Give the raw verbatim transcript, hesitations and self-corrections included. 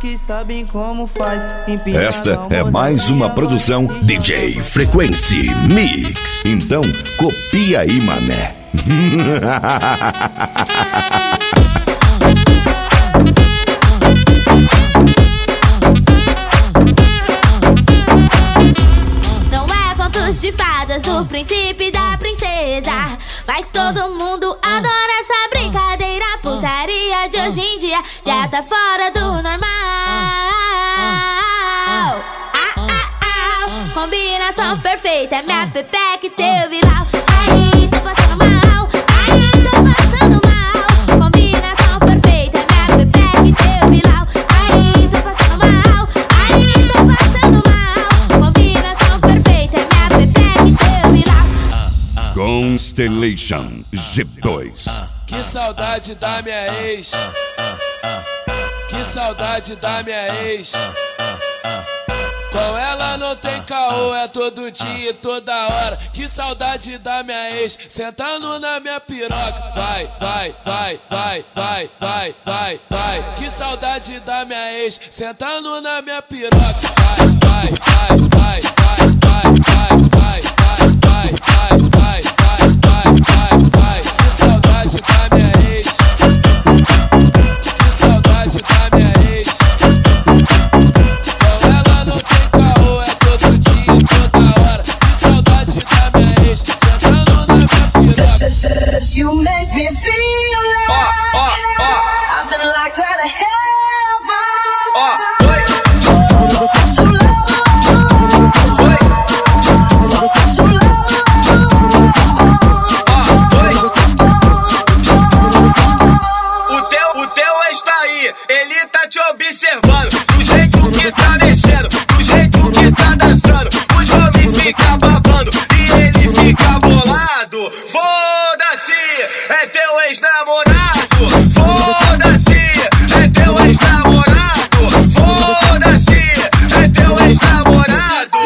que sabem como faz. Esta é mais uma produção D J Frequency Mix. Então copia aí, mané. Não é contos de fadas do príncipe e da princesa, mas todo mundo adora essa brincadeira. Putaria de hoje em dia já tá fora do normal. Ah, ah, ah. Combinação perfeita, é minha pepeca e teu viral. Aí, tô passando mal, aí, tô passando mal. Combinação perfeita, é minha pepeca e teu viral. Aí, tô passando mal, aí, tô passando mal. Combinação perfeita, é minha pepeca e teu viral. Constellation G dois. Que saudade da minha ex. Que saudade da minha ex. Com ela não tem caô, é todo dia e toda hora. Que saudade da minha ex, sentando na minha piroca. Vai, vai, vai, vai, vai, vai, vai, vai. Que saudade da minha ex, sentando na minha piroca. Vai, vai, vai, vai, vai, vai, vai, vai, vai, vai, vai, vai, vai, vai, vai, vai. Que saudade da minha ex. Que saudade da minha ex. Com ela não tem caô, é todo dia e toda hora. Que saudade da minha ex, sentando na minha piroca. You make me feel like Ó, ó, ó. I've been locked out of heaven. Ó, So low, oi, so low. ó, oi. O teu, o teu ex tá aí, ele tá te observando do jeito que tá mexendo.